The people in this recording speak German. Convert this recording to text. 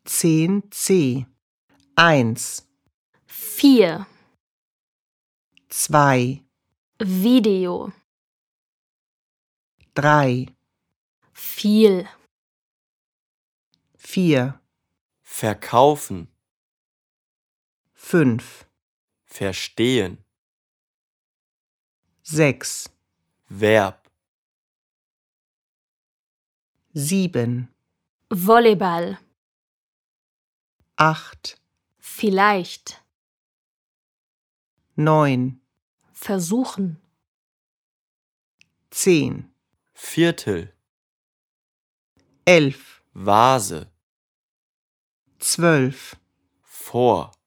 10c. 1, 4. 2, Video. 3, Viel. 4, verkaufen, 5, verstehen, 6, Verb, 7, Volleyball. 8, Vielleicht. 9, Versuchen. 10, Viertel, 11, Vase, 12, vor,